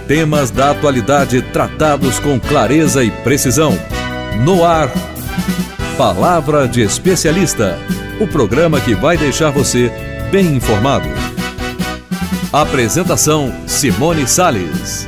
Temas da atualidade tratados com clareza e precisão. No ar, Palavra de Especialista, o programa que vai deixar você bem informado. Apresentação: Simone Salles.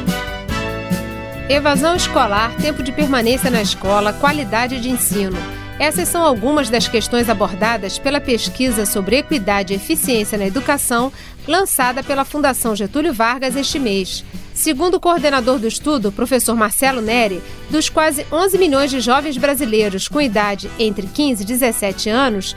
Evasão escolar, tempo de permanência na escola, qualidade de ensino. Essas são algumas das questões abordadas pela pesquisa sobre equidade e eficiência na educação, lançada pela Fundação Getúlio Vargas este mês. Segundo o coordenador do estudo, professor Marcelo Neri, dos quase 11 milhões de jovens brasileiros com idade entre 15 e 17 anos,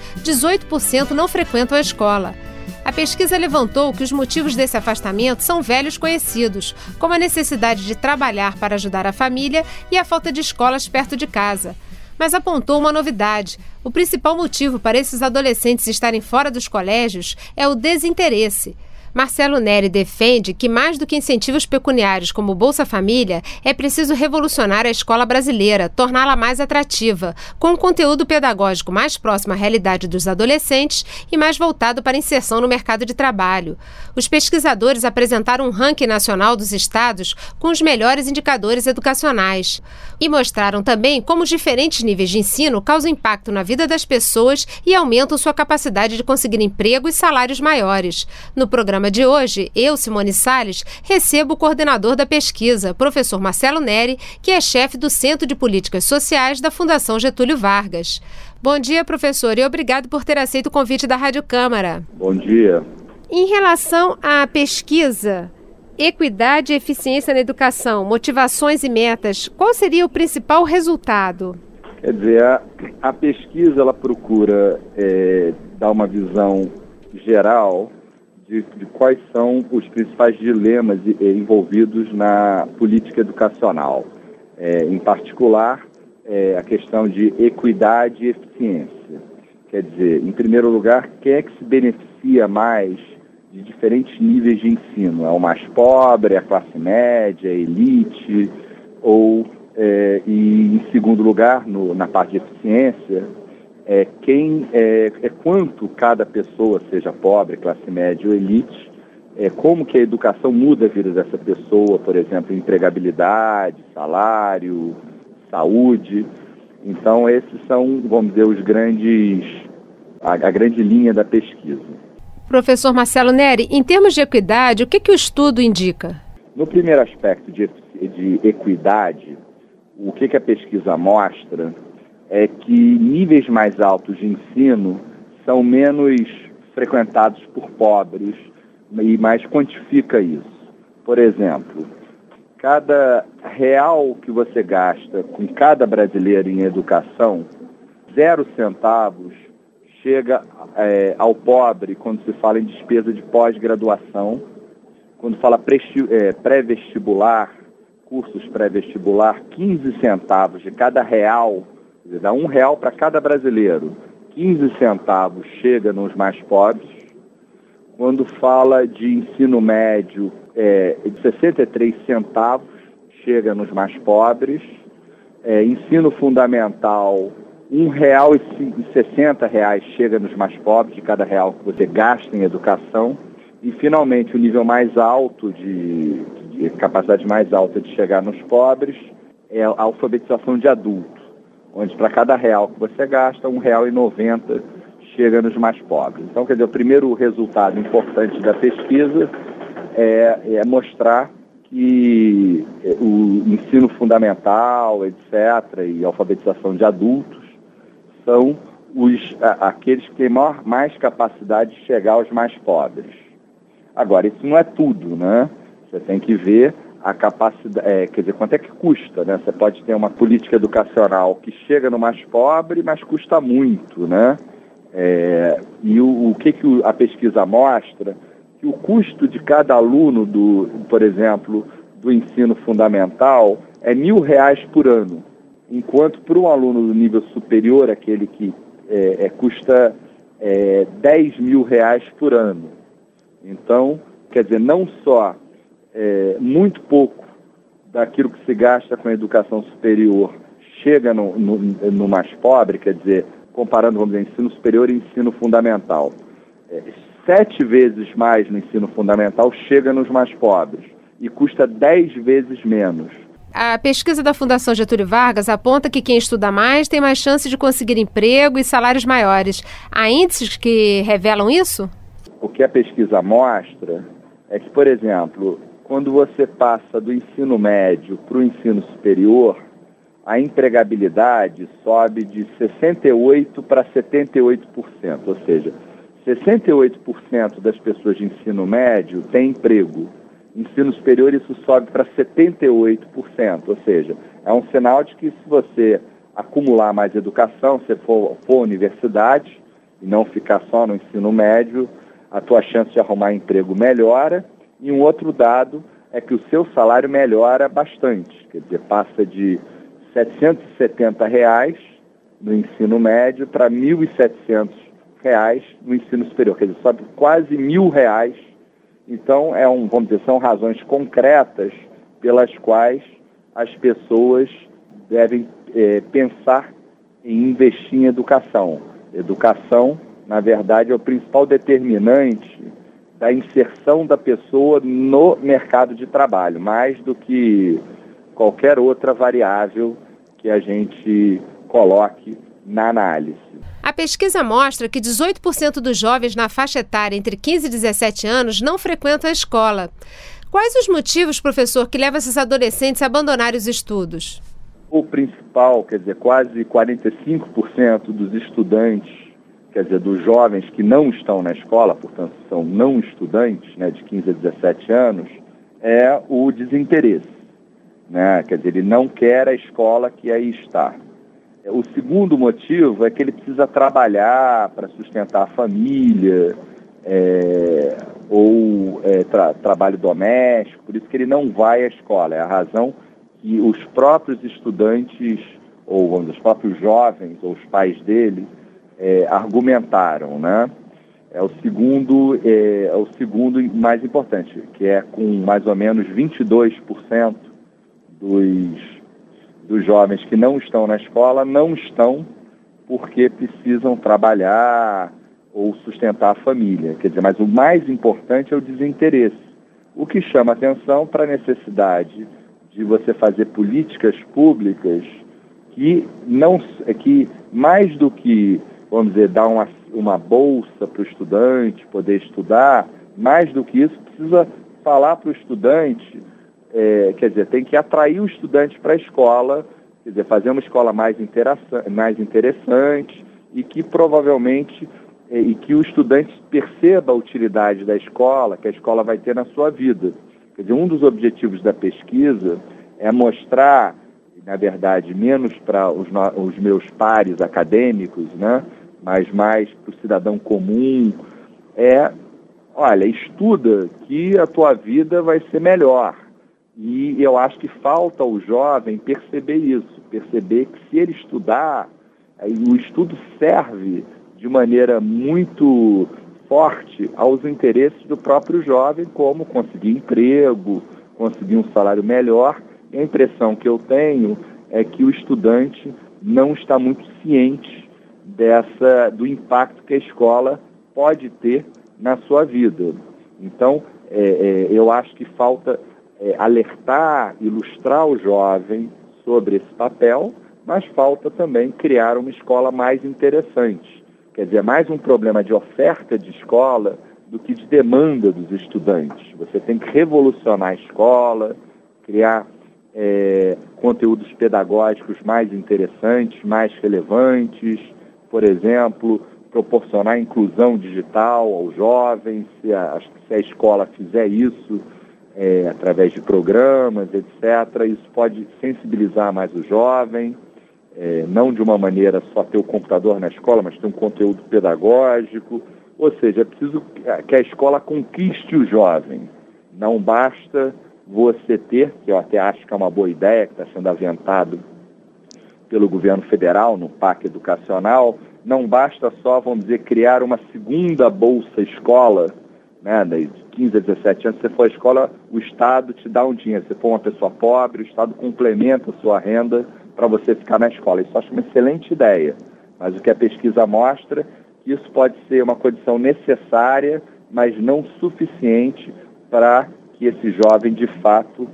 18% não frequentam a escola. A pesquisa levantou que os motivos desse afastamento são velhos conhecidos, como a necessidade de trabalhar para ajudar a família e a falta de escolas perto de casa. Mas apontou uma novidade. O principal motivo para esses adolescentes estarem fora dos colégios é o desinteresse. Marcelo Neri defende que, mais do que incentivos pecuniários como o Bolsa Família, é preciso revolucionar a escola brasileira, torná-la mais atrativa, com um conteúdo pedagógico mais próximo à realidade dos adolescentes e mais voltado para a inserção no mercado de trabalho. Os pesquisadores apresentaram um ranking nacional dos estados com os melhores indicadores educacionais e mostraram também como os diferentes níveis de ensino causam impacto na vida das pessoas e aumentam sua capacidade de conseguir emprego e salários maiores. No programa de hoje, eu, Simone Salles, recebo o coordenador da pesquisa, professor Marcelo Neri, que é chefe do Centro de Políticas Sociais da Fundação Getúlio Vargas. Bom dia, professor, e obrigado por ter aceito o convite da Rádio Câmara. Bom dia. Em relação à pesquisa Equidade e Eficiência na Educação, Motivações e Metas, qual seria o principal resultado? Quer dizer, a pesquisa ela procura dar uma visão geral de quais são os principais dilemas envolvidos na política educacional. Em particular, a questão de equidade e eficiência. Quer dizer, em primeiro lugar, quem é que se beneficia mais de diferentes níveis de ensino? É o mais pobre, a classe média, a elite? E em segundo lugar, na parte de eficiência, quanto cada pessoa, seja pobre, classe média ou elite, como que a educação muda a vida dessa pessoa, por exemplo, empregabilidade, salário, saúde. Então, esses são, vamos dizer, a grande linha da pesquisa. Professor Marcelo Neri, em termos de equidade, o que o estudo indica? No primeiro aspecto de equidade, o que a pesquisa mostra é que níveis mais altos de ensino são menos frequentados por pobres e mais quantifica isso. Por exemplo, cada real que você gasta com cada brasileiro em educação, 0 centavos chega ao pobre quando se fala em despesa de pós-graduação, quando fala pré-vestibular, cursos pré-vestibular, 15 centavos de cada real, dá R$1 para cada brasileiro, 15 centavos chega nos mais pobres. Quando fala de ensino médio, 63 centavos chega nos mais pobres. Ensino fundamental, R$1,60 chega nos mais pobres, de cada real que você gasta em educação. E, finalmente, o nível mais alto, de capacidade mais alta de chegar nos pobres, é a alfabetização de adultos, onde para cada real que você gasta, R$1,90 chega nos mais pobres. Então, quer dizer, o primeiro resultado importante da pesquisa é mostrar que o ensino fundamental, etc., e a alfabetização de adultos são aqueles que têm mais capacidade de chegar aos mais pobres. Agora, isso não é tudo, né? Você tem que ver a capacidade, quer dizer, quanto é que custa, né? Você pode ter uma política educacional que chega no mais pobre, mas custa muito, né? E o que a pesquisa mostra? Que o custo de cada aluno, por exemplo, do ensino fundamental é R$1.000 por ano, enquanto para um aluno do nível superior, aquele que custa R$10.000 por ano. Então, quer dizer, não só muito pouco daquilo que se gasta com a educação superior chega no mais pobre, quer dizer, comparando, vamos dizer, ensino superior e ensino fundamental. 7 vezes mais no ensino fundamental chega nos mais pobres e custa 10 vezes menos. A pesquisa da Fundação Getúlio Vargas aponta que quem estuda mais tem mais chance de conseguir emprego e salários maiores. Há índices que revelam isso? O que a pesquisa mostra é que, por exemplo, quando você passa do ensino médio para o ensino superior, a empregabilidade sobe de 68% para 78%, ou seja, 68% das pessoas de ensino médio têm emprego. Ensino superior isso sobe para 78%, ou seja, é um sinal de que se você acumular mais educação, se for à universidade e não ficar só no ensino médio, a tua chance de arrumar emprego melhora. E um outro dado é que o seu salário melhora bastante, quer dizer, passa de R$ 770 no ensino médio para R$ 1.700 no ensino superior, quer dizer, sobe quase R$ 1.000. Então, vamos dizer, são razões concretas pelas quais as pessoas devem pensar em investir em educação. Educação, na verdade, é o principal determinante da inserção da pessoa no mercado de trabalho, mais do que qualquer outra variável que a gente coloque na análise. A pesquisa mostra que 18% dos jovens na faixa etária entre 15 e 17 anos não frequentam a escola. Quais os motivos, professor, que levam esses adolescentes a abandonarem os estudos? O principal, quer dizer, quase 45% dos estudantes, quer dizer, dos jovens que não estão na escola, portanto são não estudantes, né, de 15 a 17 anos, é o desinteresse, né? Quer dizer, ele não quer a escola que aí está. O segundo motivo é que ele precisa trabalhar para sustentar a família, trabalho doméstico, por isso que ele não vai à escola. É a razão que os próprios estudantes, ou vamos dizer, os próprios jovens, ou os pais dele, argumentaram, né? É o segundo mais importante, que é com mais ou menos 22% dos jovens que não estão na escola não estão porque precisam trabalhar ou sustentar a família. Quer dizer, mas o mais importante é o desinteresse. O que chama atenção para a necessidade de você fazer políticas públicas que mais do que, vamos dizer, dar uma bolsa para o estudante poder estudar, mais do que isso, precisa falar para o estudante, quer dizer, tem que atrair o estudante para a escola, quer dizer, fazer uma escola mais interessante e que provavelmente, e que o estudante perceba a utilidade da escola, que a escola vai ter na sua vida. Quer dizer, um dos objetivos da pesquisa é mostrar, na verdade, menos para os meus pares acadêmicos, né, mas mais para o cidadão comum, olha, estuda que a tua vida vai ser melhor. E eu acho que falta ao jovem perceber isso, perceber que se ele estudar, o estudo serve de maneira muito forte aos interesses do próprio jovem, como conseguir emprego, conseguir um salário melhor. E a impressão que eu tenho é que o estudante não está muito ciente do impacto que a escola pode ter na sua vida. Então, eu acho que falta alertar, ilustrar o jovem sobre esse papel, mas falta também criar uma escola mais interessante. Quer dizer, mais um problema de oferta de escola do que de demanda dos estudantes. Você tem que revolucionar a escola, criar conteúdos pedagógicos mais interessantes, mais relevantes, por exemplo, proporcionar inclusão digital aos jovens, se a escola fizer isso, através de programas, etc., isso pode sensibilizar mais o jovem, não de uma maneira só ter o computador na escola, mas ter um conteúdo pedagógico, ou seja, é preciso que a escola conquiste o jovem. Não basta você ter, que eu até acho que é uma boa ideia, que está sendo aventado pelo governo federal no PAC educacional, não basta só, vamos dizer, criar uma segunda bolsa escola, né, de 15 a 17 anos, se você for à escola, o Estado te dá um dinheiro. Se for uma pessoa pobre, o Estado complementa a sua renda para você ficar na escola. Isso eu acho uma excelente ideia. Mas o que a pesquisa mostra, que isso pode ser uma condição necessária, mas não suficiente para que que esse jovem, de fato,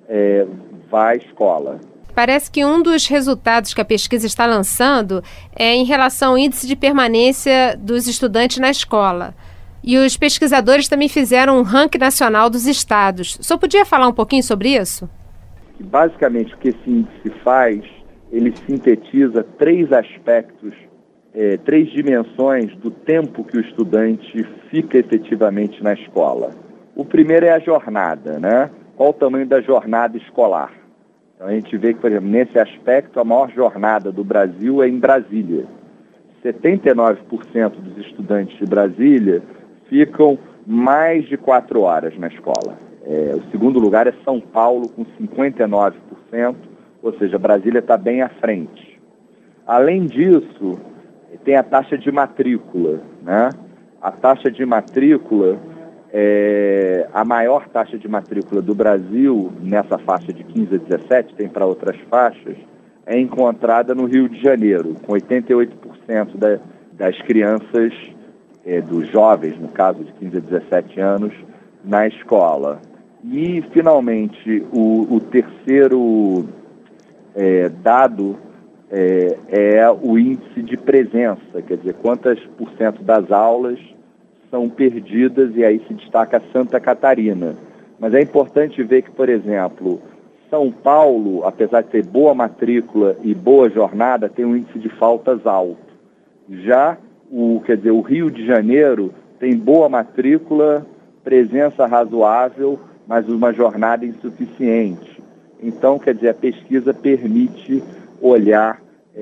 vá à escola. Parece que um dos resultados que a pesquisa está lançando é em relação ao índice de permanência dos estudantes na escola. E os pesquisadores também fizeram um ranking nacional dos estados. O senhor podia falar um pouquinho sobre isso? Basicamente, o que esse índice faz, ele sintetiza 3 aspectos, 3 dimensões do tempo que o estudante fica efetivamente na escola. O primeiro é a jornada, né? Qual o tamanho da jornada escolar? Então, a gente vê que, por exemplo, nesse aspecto, a maior jornada do Brasil é em Brasília. 79% dos estudantes de Brasília ficam mais de 4 horas na escola. O segundo lugar é São Paulo, com 59%, ou seja, Brasília está bem à frente. Além disso, tem a taxa de matrícula, né? A taxa de matrícula a maior taxa de matrícula do Brasil, nessa faixa de 15 a 17, tem para outras faixas, é encontrada no Rio de Janeiro, com 88% das crianças, dos jovens, no caso de 15 a 17 anos, na escola. E, finalmente, o terceiro dado é o índice de presença, quer dizer, quantas por cento das aulas são perdidas, e aí se destaca Santa Catarina. Mas é importante ver que, por exemplo, São Paulo, apesar de ter boa matrícula e boa jornada, tem um índice de faltas alto. Já o Rio de Janeiro tem boa matrícula, presença razoável, mas uma jornada insuficiente. Então, quer dizer, a pesquisa permite olhar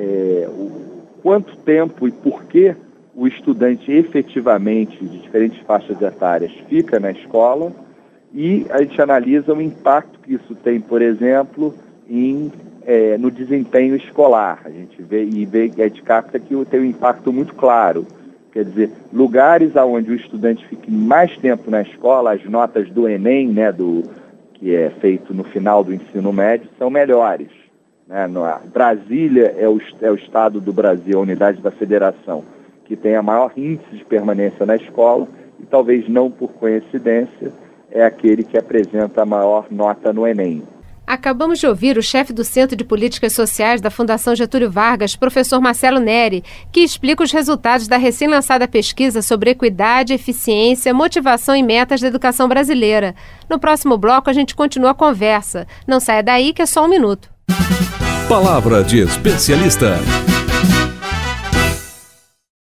quanto tempo e por que o estudante efetivamente, de diferentes faixas etárias, fica na escola, e a gente analisa o impacto que isso tem, por exemplo, no desempenho escolar. A gente vê a gente capta que tem um impacto muito claro. Quer dizer, lugares onde o estudante fique mais tempo na escola, as notas do Enem, né, que é feito no final do ensino médio, são melhores. Né? Brasília é o estado do Brasil, a unidade da federação, que tem a maior índice de permanência na escola, e talvez não por coincidência, é aquele que apresenta a maior nota no Enem. Acabamos de ouvir o chefe do Centro de Políticas Sociais da Fundação Getúlio Vargas, professor Marcelo Neri, que explica os resultados da recém-lançada pesquisa sobre equidade, eficiência, motivação e metas da educação brasileira. No próximo bloco, a gente continua a conversa. Não saia daí, que é só um minuto. Palavra de especialista.